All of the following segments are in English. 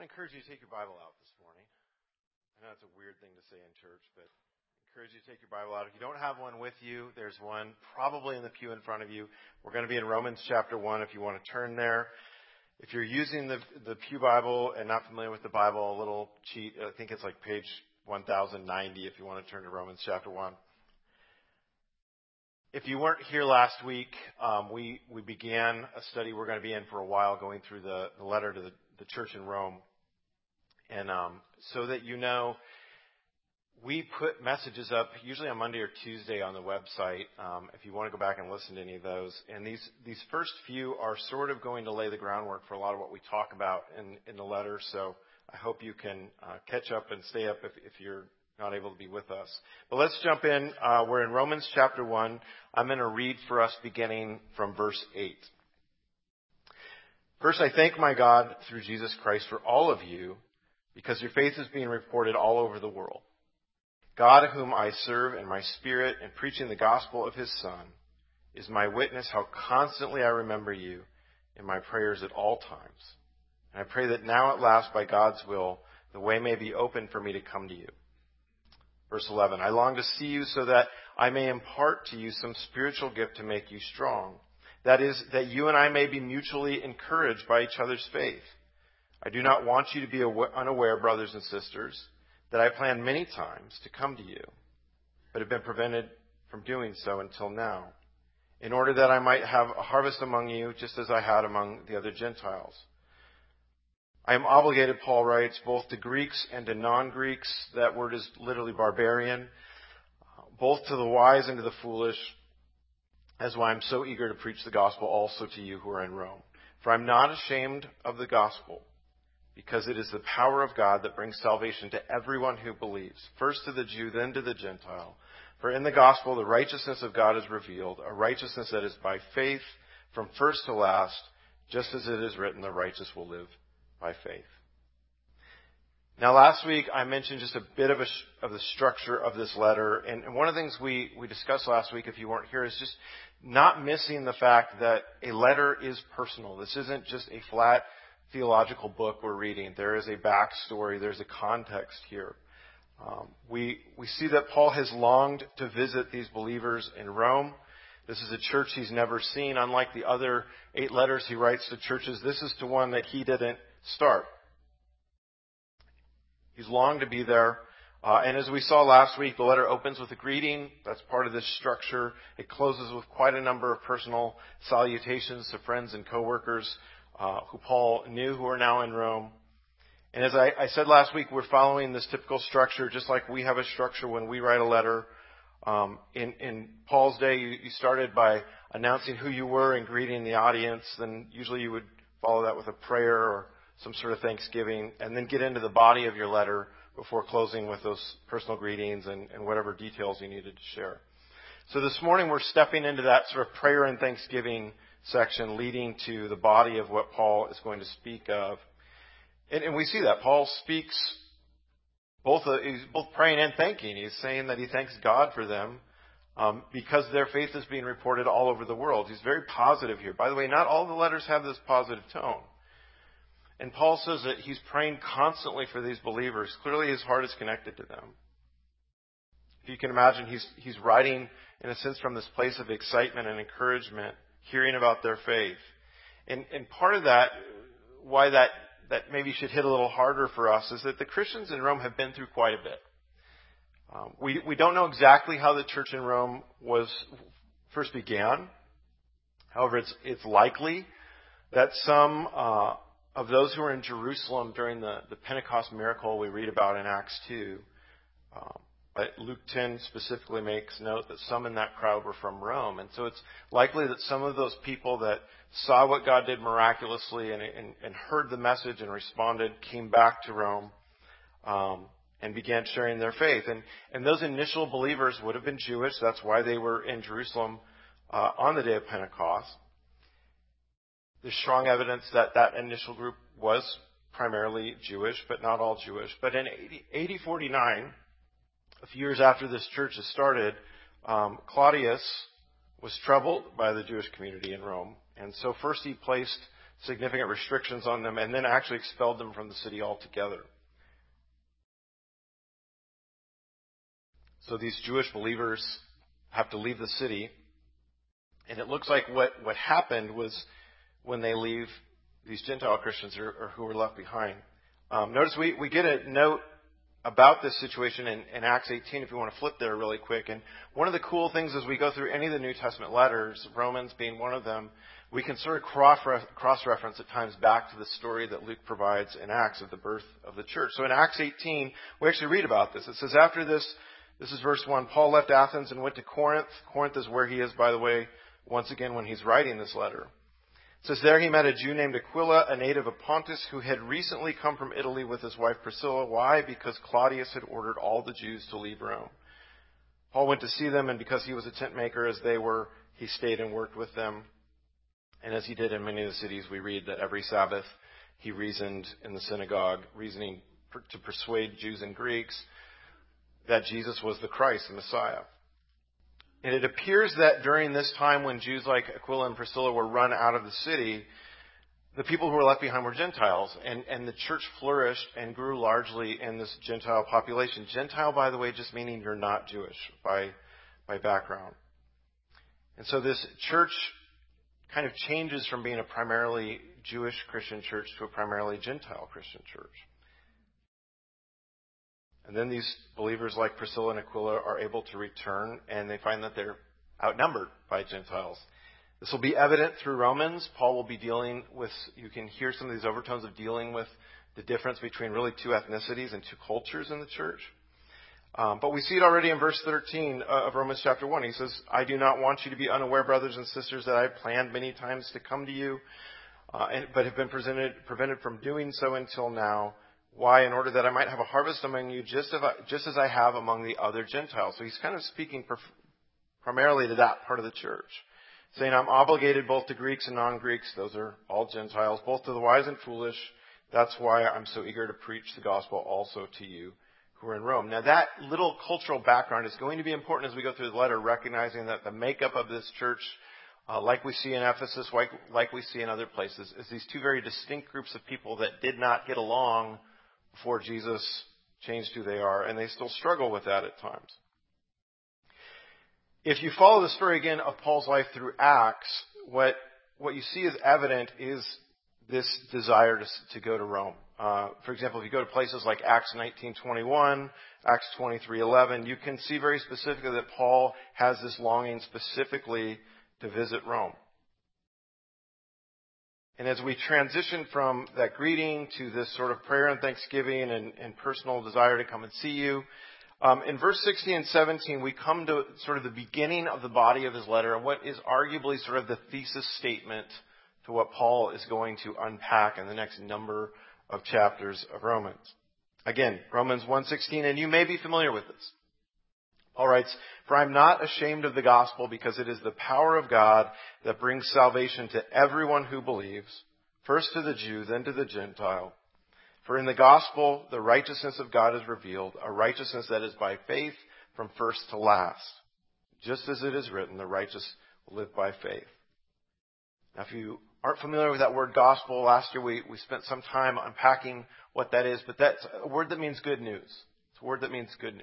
encourage you to take your Bible out this morning. I know it's a weird thing to say in church, but I encourage you to take your Bible out. If you don't have one with you, there's one probably in the pew in front of you. We're going to be in Romans chapter 1 if you want to turn there. If you're using the Pew Bible and not familiar with the Bible, a little cheat. I think it's like page 1090 if you want to turn to Romans chapter 1. If you weren't here last week, we began a study we're going to be in for a while going through the letter to the church in Rome. And so that you know, we put messages up usually on Monday or Tuesday on the website if you want to go back and listen to any of those. And these first few are sort of going to lay the groundwork for a lot of what we talk about in the letter. So I hope you can catch up and stay up if you're not able to be with us. But let's jump in. We're in Romans chapter 1. I'm going to read for us beginning from verse 8. First, I thank my God through Jesus Christ for all of you, because your faith is being reported all over the world. God, whom I serve in my spirit and preaching the gospel of his Son, is my witness how constantly I remember you in my prayers at all times. And I pray that now at last, by God's will, the way may be open for me to come to you. Verse 11, I long to see you so that I may impart to you some spiritual gift to make you strong. That is, that you and I may be mutually encouraged by each other's faith. I do not want you to be unaware, brothers and sisters, that I planned many times to come to you, but have been prevented from doing so until now, in order that I might have a harvest among you, just as I had among the other Gentiles. I am obligated, Paul writes, both to Greeks and to non-Greeks. That word is literally barbarian. Both to the wise and to the foolish. That's why I'm so eager to preach the gospel also to you who are in Rome. For I'm not ashamed of the gospel, because it is the power of God that brings salvation to everyone who believes, first to the Jew, then to the Gentile. For in the gospel the righteousness of God is revealed, a righteousness that is by faith from first to last, just as it is written, the righteous will live by faith. Now last week I mentioned just a bit of the structure of this letter, and one of the things we discussed last week, if you weren't here, is just not missing the fact that a letter is personal. This isn't just a flat theological book we're reading. There is a backstory. There's a context here. We see that Paul has longed to visit these believers in Rome. This is a church he's never seen. Unlike the other 8 letters he writes to churches, this is to one that he didn't start. He's longed to be there. And as we saw last week, the letter opens with a greeting. That's part of this structure. It closes with quite a number of personal salutations to friends and coworkers who Paul knew who are now in Rome. And as I said last week, we're following this typical structure, just like we have a structure when we write a letter. In Paul's day, you started by announcing who you were and greeting the audience. Then usually you would follow that with a prayer or some sort of thanksgiving, and then get into the body of your letter before closing with those personal greetings and whatever details you needed to share. So this morning we're stepping into that sort of prayer and thanksgiving section leading to the body of what Paul is going to speak of. And we see that. Paul speaks he's both praying and thanking. He's saying that he thanks God for them because their faith is being reported all over the world. He's very positive here. By the way, not all the letters have this positive tone. And Paul says that he's praying constantly for these believers. Clearly his heart is connected to them. If you can imagine, he's writing, in a sense, from this place of excitement and encouragement, hearing about their faith. And part of that, why that maybe should hit a little harder for us, is that the Christians in Rome have been through quite a bit. We don't know exactly how the church in Rome first began. However, it's likely that some of those who were in Jerusalem during the Pentecost miracle we read about in Acts 2, but Luke 10 specifically makes note that some in that crowd were from Rome. And so it's likely that some of those people that saw what God did miraculously and heard the message and responded came back to Rome and began sharing their faith. And those initial believers would have been Jewish. That's why they were in Jerusalem on the day of Pentecost. There's strong evidence that initial group was primarily Jewish, but not all Jewish. But in AD 49, a few years after this church has started, Claudius was troubled by the Jewish community in Rome. And so first he placed significant restrictions on them, and then actually expelled them from the city altogether. So these Jewish believers have to leave the city. And it looks like what happened was when they leave, these Gentile Christians or who were left behind. Notice we get a note about this situation in Acts 18, if you want to flip there really quick. And one of the cool things as we go through any of the New Testament letters, Romans being one of them, we can sort of cross-reference at times back to the story that Luke provides in Acts of the birth of the church. So in Acts 18, we actually read about this. It says, after this is verse 1, Paul left Athens and went to Corinth. Corinth is where he is, by the way, once again when he's writing this letter. It says, there he met a Jew named Aquila, a native of Pontus, who had recently come from Italy with his wife Priscilla. Why? Because Claudius had ordered all the Jews to leave Rome. Paul went to see them, and because he was a tent maker as they were, he stayed and worked with them. And as he did in many of the cities, we read that every Sabbath he reasoned in the synagogue, reasoning to persuade Jews and Greeks that Jesus was the Christ, the Messiah. And it appears that during this time when Jews like Aquila and Priscilla were run out of the city, the people who were left behind were Gentiles. And the church flourished and grew largely in this Gentile population. Gentile, by the way, just meaning you're not Jewish by background. And so this church kind of changes from being a primarily Jewish Christian church to a primarily Gentile Christian church. And then these believers like Priscilla and Aquila are able to return, and they find that they're outnumbered by Gentiles. This will be evident through Romans. Paul will be dealing with, you can hear some of these overtones of dealing with the difference between really two ethnicities and two cultures in the church. But we see it already in verse 13 of Romans chapter 1. He says, I do not want you to be unaware, brothers and sisters, that I have planned many times to come to you, but have been prevented from doing so until now. Why? In order that I might have a harvest among you, just as I have among the other Gentiles. So he's kind of speaking primarily to that part of the church, saying, I'm obligated both to Greeks and non-Greeks, those are all Gentiles, both to the wise and foolish. That's why I'm so eager to preach the gospel also to you who are in Rome. Now that little cultural background is going to be important as we go through the letter, recognizing that the makeup of this church, like we see in Ephesus, like we see in other places, is these two very distinct groups of people that did not get along before Jesus changed who they are, and they still struggle with that at times. If you follow the story again of Paul's life through Acts, what you see is evident is this desire to go to Rome. For example, if you go to places like Acts 19:21, Acts 23:11, you can see very specifically that Paul has this longing specifically to visit Rome. And as we transition from that greeting to this sort of prayer and thanksgiving and personal desire to come and see you, in verse 16 and 17, we come to sort of the beginning of the body of his letter and what is arguably sort of the thesis statement to what Paul is going to unpack in the next number of chapters of Romans. Again, Romans 1:16, and you may be familiar with this. Paul writes, for I'm not ashamed of the gospel because it is the power of God that brings salvation to everyone who believes, first to the Jew, then to the Gentile. For in the gospel, the righteousness of God is revealed, a righteousness that is by faith from first to last. Just as it is written, the righteous will live by faith. Now, if you aren't familiar with that word gospel, last year we spent some time unpacking what that is, but that's a word that means good news. It's a word that means good news.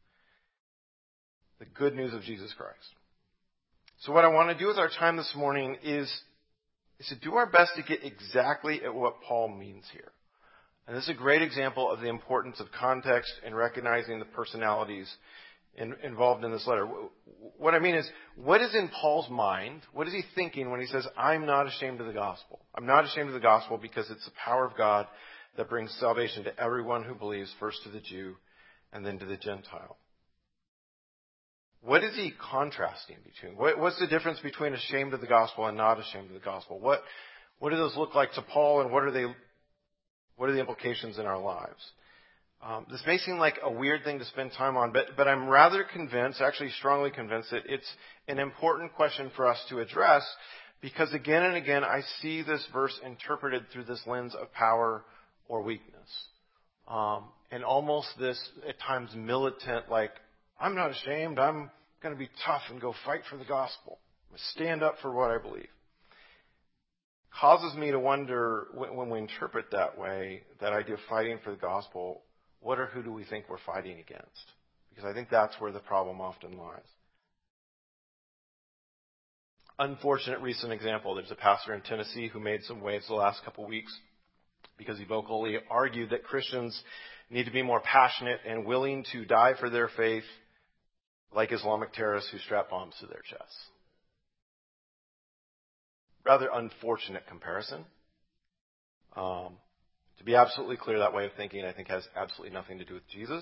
The good news of Jesus Christ. So what I want to do with our time this morning is to do our best to get exactly at what Paul means here. And this is a great example of the importance of context and recognizing the personalities involved in this letter. What I mean is, what is in Paul's mind? What is he thinking when he says, I'm not ashamed of the gospel? I'm not ashamed of the gospel because it's the power of God that brings salvation to everyone who believes, first to the Jew and then to the Gentile. What is he contrasting between? What's the difference between ashamed of the gospel and not ashamed of the gospel? What do those look like to Paul, and what are the implications in our lives? This may seem like a weird thing to spend time on, but I'm rather convinced, actually strongly convinced, that it's an important question for us to address because again and again I see this verse interpreted through this lens of power or weakness. And almost this, at times, militant, like, I'm not ashamed, I'm going to be tough and go fight for the gospel. I'm going to stand up for what I believe. causes me to wonder, when we interpret that way, that idea of fighting for the gospel, what or who do we think we're fighting against? Because I think that's where the problem often lies. Unfortunate recent example, there's a pastor in Tennessee who made some waves the last couple of weeks because he vocally argued that Christians need to be more passionate and willing to die for their faith like Islamic terrorists who strap bombs to their chests. Rather unfortunate comparison. To be absolutely clear, that way of thinking, I think, has absolutely nothing to do with Jesus.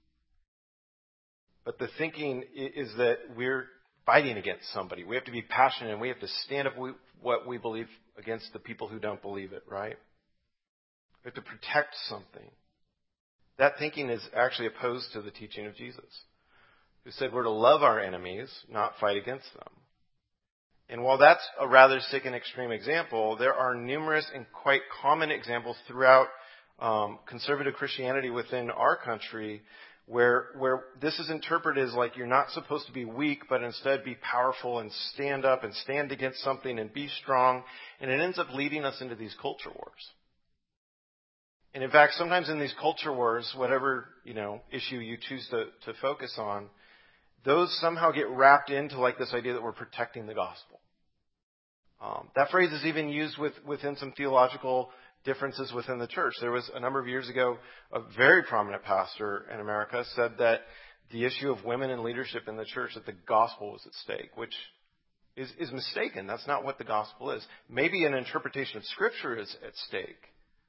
But the thinking is that we're fighting against somebody. We have to be passionate and we have to stand up what we believe against the people who don't believe it, right? We have to protect something. That thinking is actually opposed to the teaching of Jesus, who said we're to love our enemies, not fight against them. And while that's a rather sick and extreme example, there are numerous and quite common examples throughout conservative Christianity within our country where this is interpreted as like you're not supposed to be weak, but instead be powerful and stand up and stand against something and be strong. And it ends up leading us into these culture wars. And in fact, sometimes in these culture wars, whatever issue you choose to focus on, those somehow get wrapped into like this idea that we're protecting the gospel. That phrase is even used within some theological differences within the church. There was a number of years ago, a very prominent pastor in America said that the issue of women in leadership in the church, that the gospel was at stake, which is mistaken. That's not what the gospel is. Maybe an interpretation of Scripture is at stake.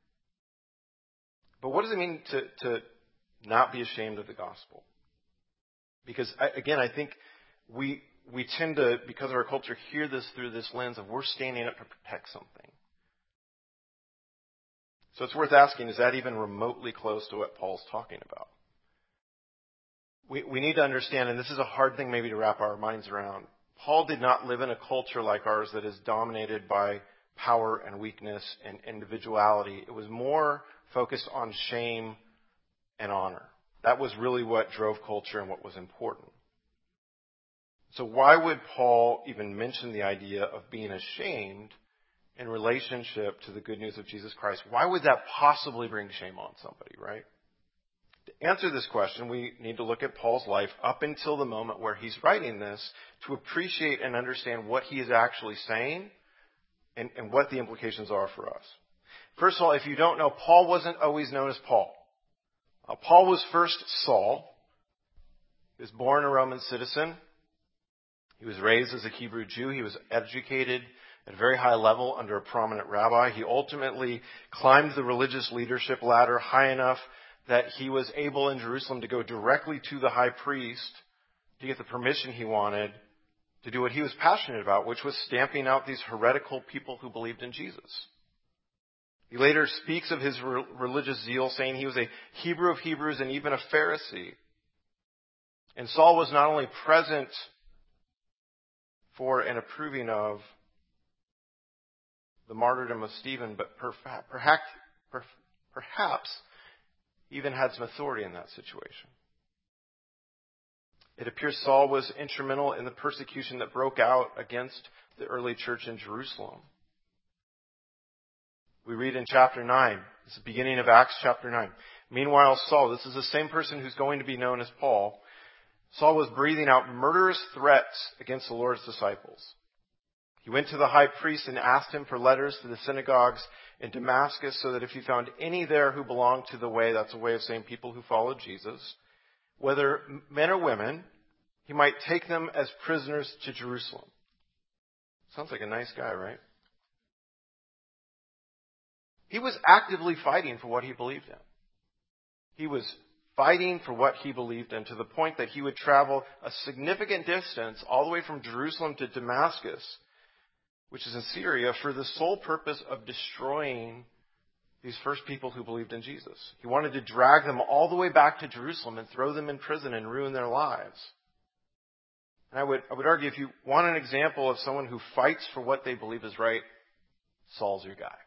But what does it mean to not be ashamed of the gospel? Because, I think we tend to, because of our culture, hear this through this lens of we're standing up to protect something. So it's worth asking, is that even remotely close to what Paul's talking about? We need to understand, and this is a hard thing maybe to wrap our minds around, Paul did not live in a culture like ours that is dominated by power and weakness and individuality. It was more focused on shame and honor. That was really what drove culture and what was important. So why would Paul even mention the idea of being ashamed in relationship to the good news of Jesus Christ? Why would that possibly bring shame on somebody, right? To answer this question, we need to look at Paul's life up until the moment where he's writing this to appreciate and understand what he is actually saying and what the implications are for us. First of all, if you don't know, Paul wasn't always known as Paul. Paul was first Saul. He was born a Roman citizen. He was raised as a Hebrew Jew. He was educated at a very high level under a prominent rabbi. He ultimately climbed the religious leadership ladder high enough that he was able in Jerusalem to go directly to the high priest to get the permission he wanted to do what he was passionate about, which was stamping out these heretical people who believed in Jesus. He later speaks of his religious zeal, saying he was a Hebrew of Hebrews and even a Pharisee. And Saul was not only present for and approving of the martyrdom of Stephen, but perhaps even had some authority in that situation. It appears Saul was instrumental in the persecution that broke out against the early church in Jerusalem. We read in chapter 9, it's the beginning of Acts chapter 9. Meanwhile, Saul, this is the same person who's going to be known as Paul, Saul was breathing out murderous threats against the Lord's disciples. He went to the high priest and asked him for letters to the synagogues in Damascus so that if he found any there who belonged to the way, that's a way of saying people who followed Jesus, whether men or women, he might take them as prisoners to Jerusalem. Sounds like a nice guy, right? He was actively fighting for what he believed in. He was fighting for what he believed in to the point that he would travel a significant distance all the way from Jerusalem to Damascus, which is in Syria, for the sole purpose of destroying these first people who believed in Jesus. He wanted to drag them all the way back to Jerusalem and throw them in prison and ruin their lives. And I would argue if you want an example of someone who fights for what they believe is right, Saul's your guy.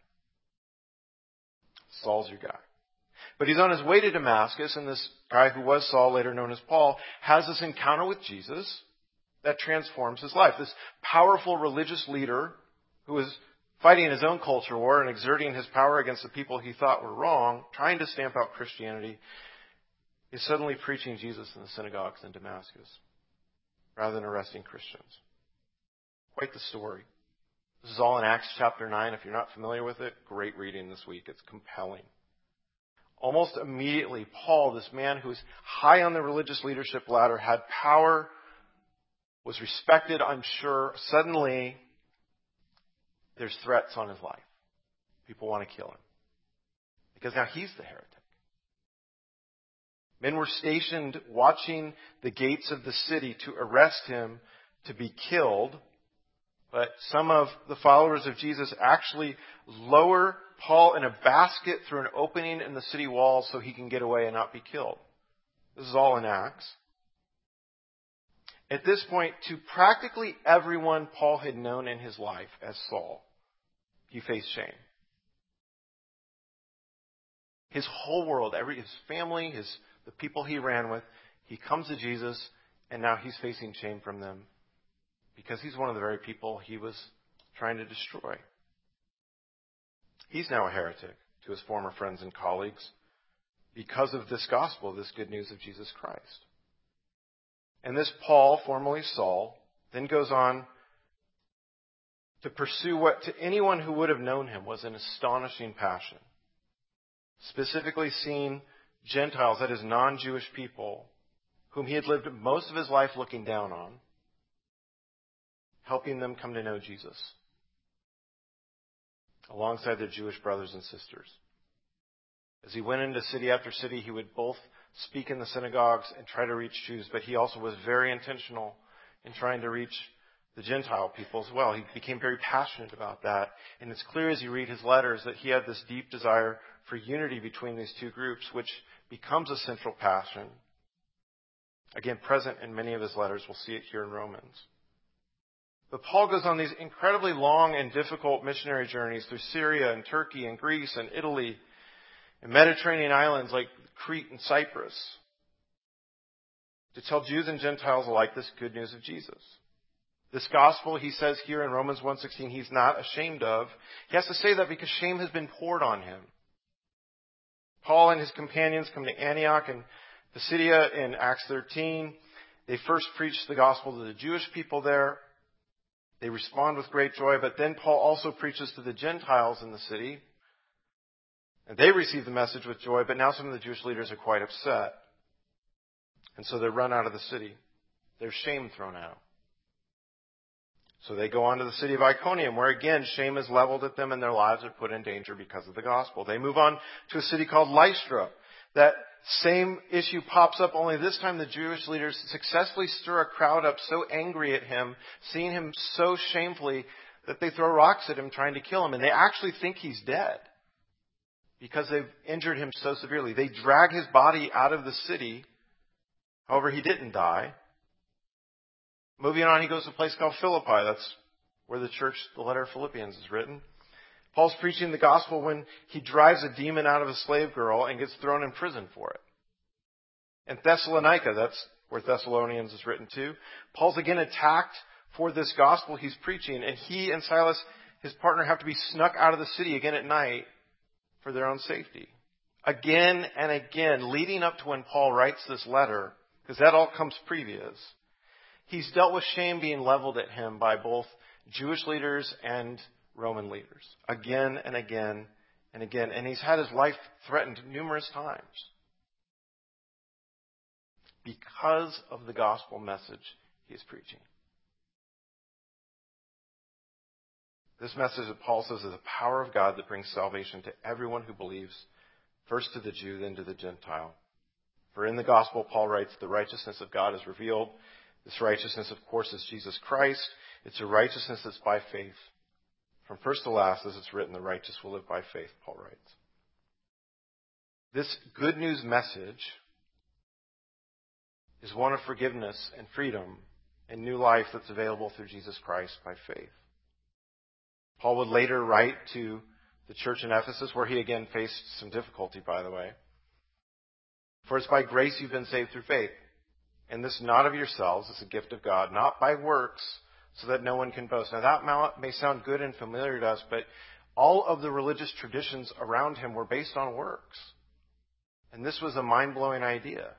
Saul's your guy. But he's on his way to Damascus, and this guy who was Saul, later known as Paul, has this encounter with Jesus that transforms his life. This powerful religious leader who is fighting his own culture war and exerting his power against the people he thought were wrong, trying to stamp out Christianity, is suddenly preaching Jesus in the synagogues in Damascus rather than arresting Christians. Quite the story. This is all in Acts chapter 9. If you're not familiar with it, great reading this week. It's compelling. Almost immediately, Paul, this man who was high on the religious leadership ladder, had power, was respected, I'm sure. Suddenly, there's threats on his life. People want to kill him. Because now he's the heretic. Men were stationed watching the gates of the city to arrest him, to be killed. But some of the followers of Jesus actually lower Paul in a basket through an opening in the city wall so he can get away and not be killed. This is all in Acts. At this point, to practically everyone Paul had known in his life as Saul, he faced shame. His whole world, his family, the people he ran with, he comes to Jesus, and now he's facing shame from them because he's one of the very people he was trying to destroy. He's now a heretic to his former friends and colleagues because of this gospel, this good news of Jesus Christ. And this Paul, formerly Saul, then goes on to pursue what to anyone who would have known him was an astonishing passion. Specifically seeing Gentiles, that is non-Jewish people, whom he had lived most of his life looking down on, helping them come to know Jesus alongside their Jewish brothers and sisters. As he went into city after city, he would both speak in the synagogues and try to reach Jews, but he also was very intentional in trying to reach the Gentile people as well. He became very passionate about that. And it's clear as you read his letters that he had this deep desire for unity between these two groups, which becomes a central passion. Again, present in many of his letters. We'll see it here in Romans. But Paul goes on these incredibly long and difficult missionary journeys through Syria and Turkey and Greece and Italy and Mediterranean islands like Crete and Cyprus to tell Jews and Gentiles alike this good news of Jesus. This gospel, he says here in Romans 1:16, he's not ashamed of. He has to say that because shame has been poured on him. Paul and his companions come to Antioch and Pisidia in Acts 13. They first preach the gospel to the Jewish people there. They respond with great joy, but then Paul also preaches to the Gentiles in the city. And they receive the message with joy, but now some of the Jewish leaders are quite upset. And so they're run out of the city. There's shame thrown out. So they go on to the city of Iconium, where again, shame is leveled at them and their lives are put in danger because of the gospel. They move on to a city called Lystra. That same issue pops up, only this time the Jewish leaders successfully stir a crowd up so angry at him, seeing him so shamefully, that they throw rocks at him trying to kill him. And they actually think he's dead because they've injured him so severely. They drag his body out of the city. However, he didn't die. Moving on, he goes to a place called Philippi. That's where the letter of Philippians is written. Paul's preaching the gospel when he drives a demon out of a slave girl and gets thrown in prison for it. And Thessalonica, that's where Thessalonians is written too. Paul's again attacked for this gospel he's preaching, and he and Silas, his partner, have to be snuck out of the city again at night for their own safety. Again and again, leading up to when Paul writes this letter, because that all comes previous, he's dealt with shame being leveled at him by both Jewish leaders and Roman leaders. Again and again and again. And he's had his life threatened numerous times because of the gospel message he is preaching. This message that Paul says is the power of God that brings salvation to everyone who believes, first to the Jew, then to the Gentile. For in the gospel, Paul writes, the righteousness of God is revealed. This righteousness, of course, is Jesus Christ. It's a righteousness that's by faith. From first to last, as it's written, the righteous will live by faith, Paul writes. This good news message is one of forgiveness and freedom and new life that's available through Jesus Christ by faith. Paul would later write to the church in Ephesus, where he again faced some difficulty, by the way. For it's by grace you've been saved through faith. And this not of yourselves, it's a gift of God, not by works, so that no one can boast. Now that may sound good and familiar to us, but all of the religious traditions around him were based on works. And this was a mind-blowing idea.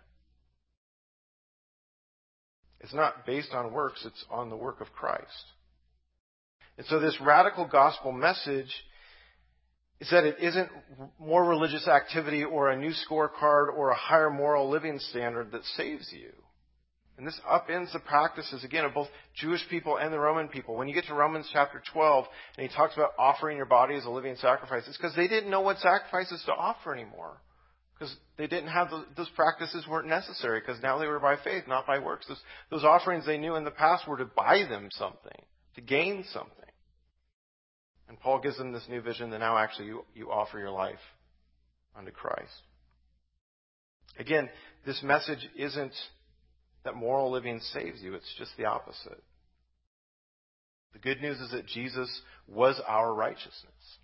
It's not based on works, it's on the work of Christ. And so this radical gospel message is that it isn't more religious activity or a new scorecard or a higher moral living standard that saves you. And this upends the practices, again, of both Jewish people and the Roman people. When you get to Romans chapter 12, and he talks about offering your body as a living sacrifice, it's because they didn't know what sacrifices to offer anymore. Because they didn't have those practices weren't necessary, because now they were by faith, not by works. Those offerings they knew in the past were to buy them something, to gain something. And Paul gives them this new vision that now actually you offer your life unto Christ. Again, this message isn't that moral living saves you. It's just the opposite. The good news is that Jesus was our righteousness.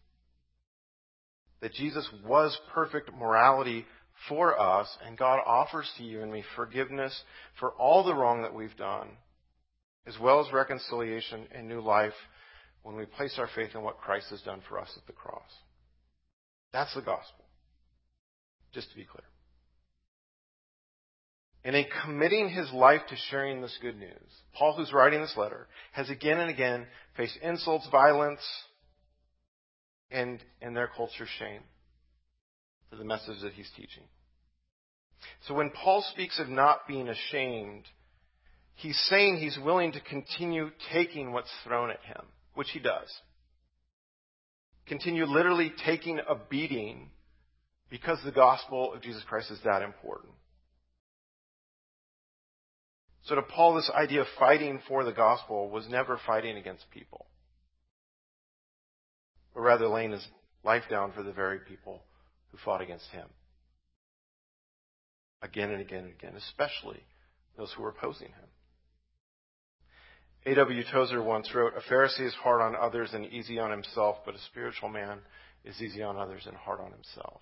That Jesus was perfect morality for us, and God offers to you and me forgiveness for all the wrong that we've done, as well as reconciliation and new life when we place our faith in what Christ has done for us at the cross. That's the gospel. Just to be clear. And in committing his life to sharing this good news, Paul, who's writing this letter, has again and again faced insults, violence, and in their culture, shame for the message that he's teaching. So when Paul speaks of not being ashamed, he's saying he's willing to continue taking what's thrown at him, which he does. Continue literally taking a beating because the gospel of Jesus Christ is that important. So to Paul, this idea of fighting for the gospel was never fighting against people, but rather laying his life down for the very people who fought against him. Again and again and again, especially those who were opposing him. A.W. Tozer once wrote, "A Pharisee is hard on others and easy on himself, but a spiritual man is easy on others and hard on himself."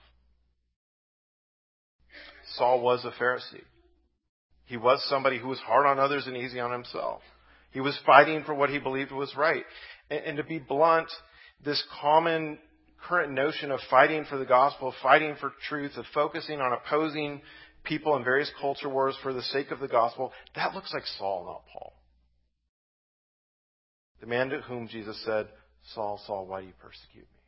Saul was a Pharisee. He was somebody who was hard on others and easy on himself. He was fighting for what he believed was right. And to be blunt, this common current notion of fighting for the gospel, of fighting for truth, of focusing on opposing people in various culture wars for the sake of the gospel, that looks like Saul, not Paul. The man to whom Jesus said, "Saul, Saul, why do you persecute me?"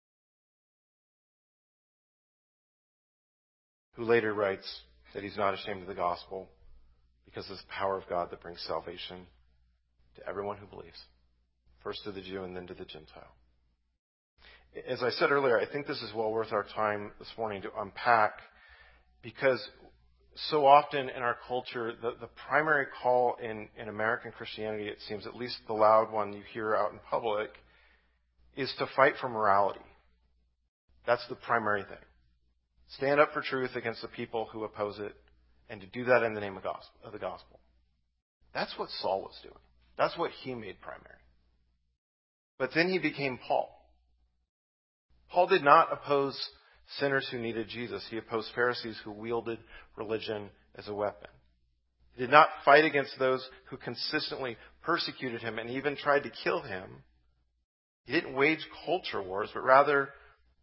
Who later writes that he's not ashamed of the gospel because it's the power of God that brings salvation to everyone who believes. First to the Jew and then to the Gentile. As I said earlier, I think this is well worth our time this morning to unpack, because so often in our culture, the primary call in American Christianity, it seems, at least the loud one you hear out in public, is to fight for morality. That's the primary thing. Stand up for truth against the people who oppose it, and to do that in the name of the gospel. That's what Saul was doing. That's what he made primary. But then he became Paul. Paul did not oppose sinners who needed Jesus. He opposed Pharisees who wielded religion as a weapon. He did not fight against those who consistently persecuted him and even tried to kill him. He didn't wage culture wars, but rather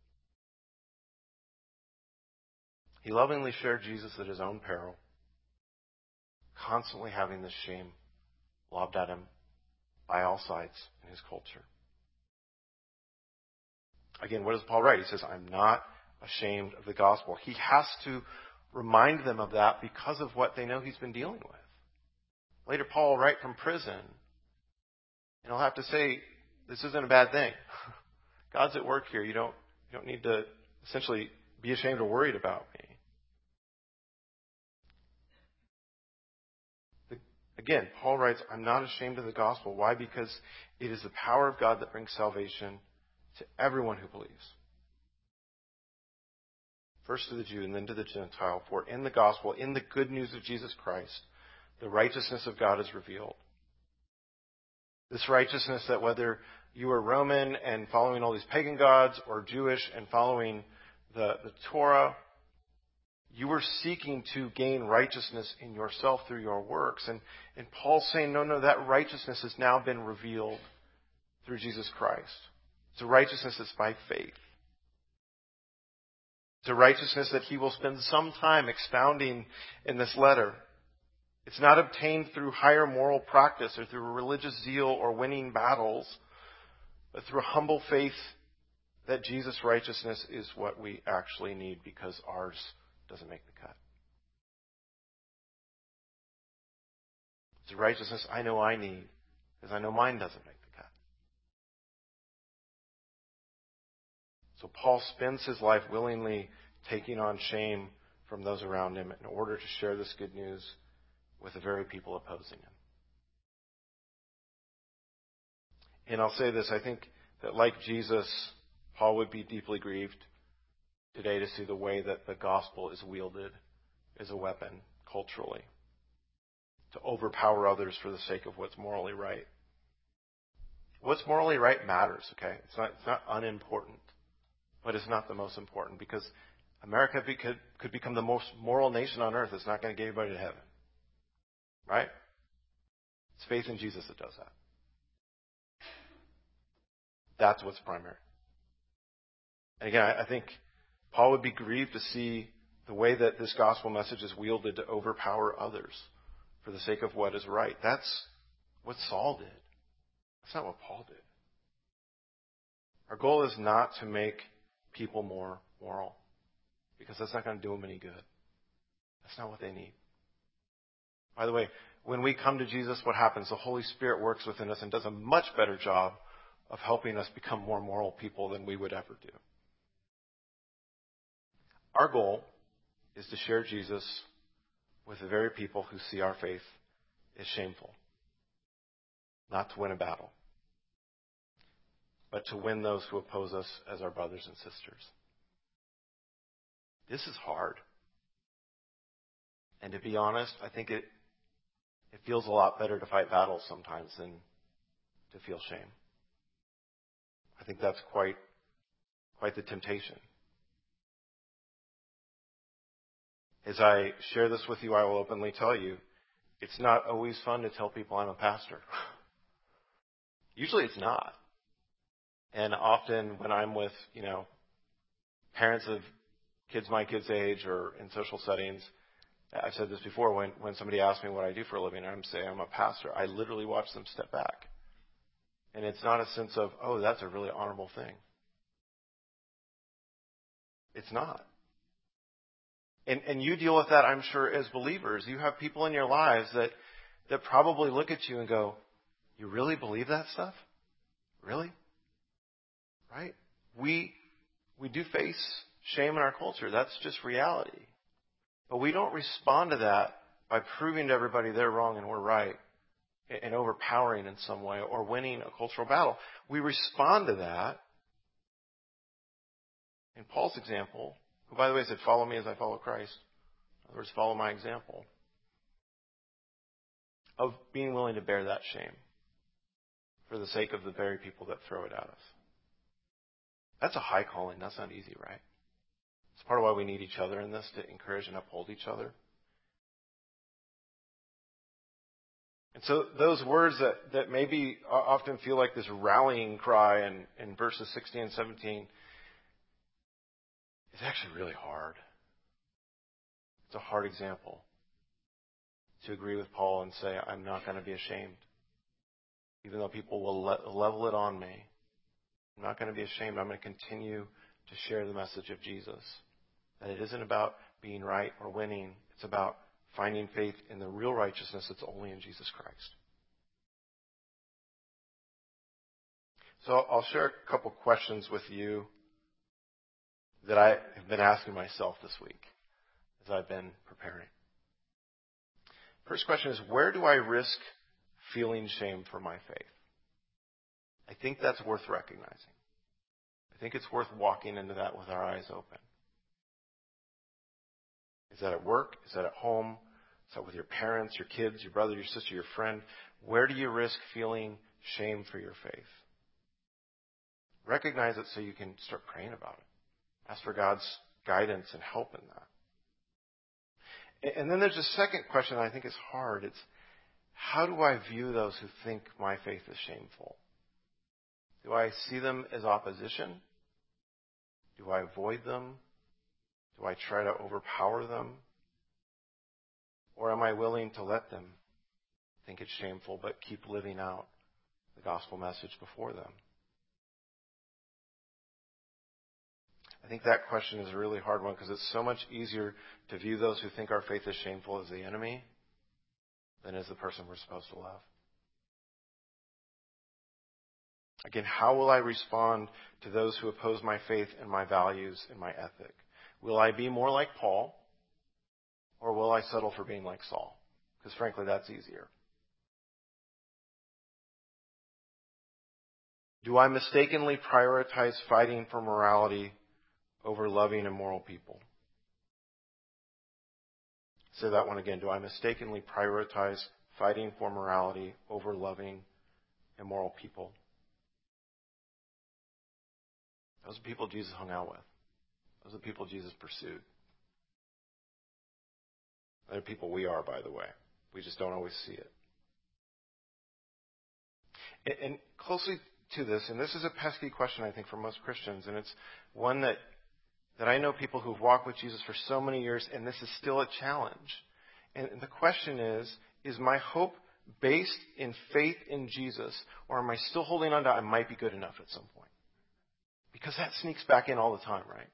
he lovingly shared Jesus at his own peril, constantly having this shame lobbed at him by all sides in his culture. Again, what does Paul write? He says, "I'm not ashamed of the gospel." He has to remind them of that because of what they know he's been dealing with. Later, Paul will write from prison, and he'll have to say, this isn't a bad thing. God's at work here. You don't need to essentially be ashamed or worried about me. Again, Paul writes, "I'm not ashamed of the gospel." Why? Because it is the power of God that brings salvation to everyone who believes. First to the Jew and then to the Gentile. For in the gospel, in the good news of Jesus Christ, the righteousness of God is revealed. This righteousness that whether you are Roman and following all these pagan gods or Jewish and following the Torah, You were seeking to gain righteousness in yourself through your works. And Paul's saying, no, that righteousness has now been revealed through Jesus Christ. It's a righteousness that's by faith. It's a righteousness that he will spend some time expounding in this letter. It's not obtained through higher moral practice or through religious zeal or winning battles, but through humble faith that Jesus' righteousness is what we actually need because ours doesn't make the cut. It's a righteousness I know I need because I know mine doesn't make the cut. So Paul spends his life willingly taking on shame from those around him in order to share this good news with the very people opposing him. And I'll say this, I think that like Jesus, Paul would be deeply grieved today to see the way that the gospel is wielded as a weapon culturally to overpower others for the sake of what's morally right. What's morally right matters, okay? It's not unimportant, but it's not the most important because America could become the most moral nation on earth. It's not going to get anybody to heaven. Right? It's faith in Jesus that does that. That's what's primary. And again, I think Paul would be grieved to see the way that this gospel message is wielded to overpower others for the sake of what is right. That's what Saul did. That's not what Paul did. Our goal is not to make people more moral because that's not going to do them any good. That's not what they need. By the way, when we come to Jesus, what happens? The Holy Spirit works within us and does a much better job of helping us become more moral people than we would ever do. Our goal is to share Jesus with the very people who see our faith as shameful. Not to win a battle, but to win those who oppose us as our brothers and sisters. This is hard. And to be honest, I think it feels a lot better to fight battles sometimes than to feel shame. I think that's quite the temptation. As I share this with you, I will openly tell you, it's not always fun to tell people I'm a pastor. Usually it's not. And often when I'm with, parents of kids my kids' age or in social settings, I've said this before, when somebody asks me what I do for a living and I'm saying I'm a pastor, I literally watch them step back. And it's not a sense of, oh, that's a really honorable thing. It's not. And you deal with that, I'm sure, as believers. You have people in your lives that probably look at you and go, you really believe that stuff? Really? Right? We do face shame in our culture. That's just reality. But we don't respond to that by proving to everybody they're wrong and we're right and overpowering in some way or winning a cultural battle. We respond to that. In Paul's example, who, by the way, said, follow me as I follow Christ. In other words, follow my example of being willing to bear that shame for the sake of the very people that throw it at us. That's a high calling. That's not easy, right? It's part of why we need each other in this, to encourage and uphold each other. And so those words that maybe often feel like this rallying cry in verses 16 and 17, it's actually really hard. It's a hard example to agree with Paul and say, I'm not going to be ashamed. Even though people will level it on me, I'm not going to be ashamed. I'm going to continue to share the message of Jesus. That it isn't about being right or winning. It's about finding faith in the real righteousness that's only in Jesus Christ. So I'll share a couple questions with you that I have been asking myself this week as I've been preparing. First question is, where do I risk feeling shame for my faith? I think that's worth recognizing. I think it's worth walking into that with our eyes open. Is that at work? Is that at home? Is that with your parents, your kids, your brother, your sister, your friend? Where do you risk feeling shame for your faith? Recognize it so you can start praying about it. Ask for God's guidance and help in that. And then there's a second question that I think is hard. It's, how do I view those who think my faith is shameful? Do I see them as opposition? Do I avoid them? Do I try to overpower them? Or am I willing to let them think it's shameful but keep living out the gospel message before them? I think that question is a really hard one because it's so much easier to view those who think our faith is shameful as the enemy than as the person we're supposed to love. Again, how will I respond to those who oppose my faith and my values and my ethic? Will I be more like Paul, or will I settle for being like Saul? Because frankly, that's easier. Do I mistakenly prioritize fighting for morality over loving immoral people? Say that one again. Do I mistakenly prioritize fighting for morality over loving immoral people? Those are people Jesus hung out with. Those are people Jesus pursued. They're people we are, by the way. We just don't always see it. And closely to this, and this is a pesky question, I think, for most Christians, and it's one that I know people who've walked with Jesus for so many years, and this is still a challenge. And the question is my hope based in faith in Jesus, or am I still holding on to I might be good enough at some point? Because that sneaks back in all the time, right?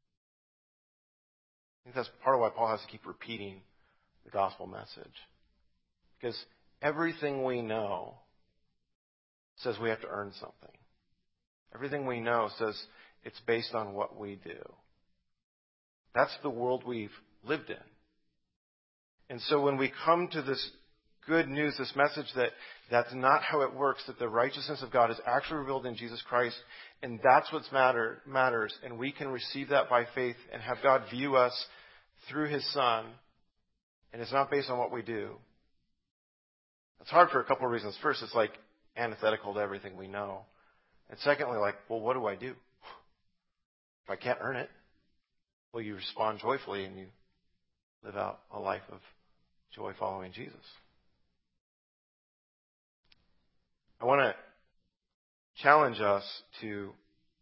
I think that's part of why Paul has to keep repeating the gospel message. Because everything we know says we have to earn something. Everything we know says it's based on what we do. That's the world we've lived in. And so when we come to this good news, this message that that's not how it works, that the righteousness of God is actually revealed in Jesus Christ, and that's what matters, and we can receive that by faith and have God view us through His Son, and it's not based on what we do. It's hard for a couple of reasons. First, it's like antithetical to everything we know. And secondly, like, well, what do I do? If I can't earn it, well, you respond joyfully and you live out a life of joy following Jesus. I want to challenge us to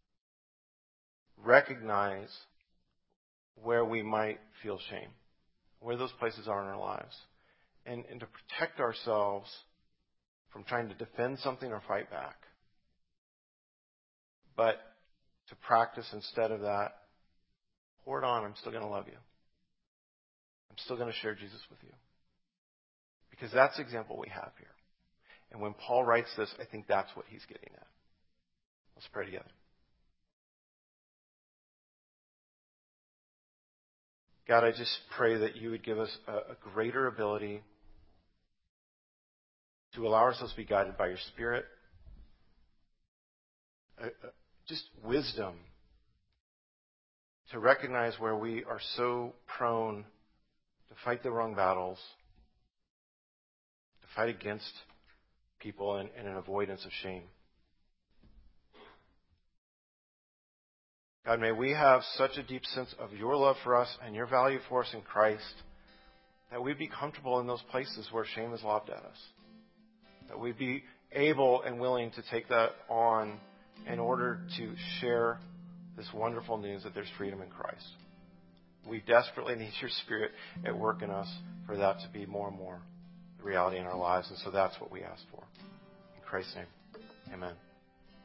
recognize where we might feel shame, where those places are in our lives, and to protect ourselves from trying to defend something or fight back. But to practice instead of that, pour it on, I'm still going to love you. I'm still going to share Jesus with you. Because that's the example we have here. And when Paul writes this, I think that's what he's getting at. Let's pray together. God, I just pray that you would give us a greater ability to allow ourselves to be guided by your Spirit. Just wisdom to recognize where we are so prone to fight the wrong battles, to fight against people in an avoidance of shame. God, may we have such a deep sense of your love for us and your value for us in Christ that we'd be comfortable in those places where shame is lobbed at us. That we'd be able and willing to take that on in order to share this wonderful news that there's freedom in Christ. We desperately need your Spirit at work in us for that to be more and more the reality in our lives. And so that's what we ask for. In Christ's name, amen.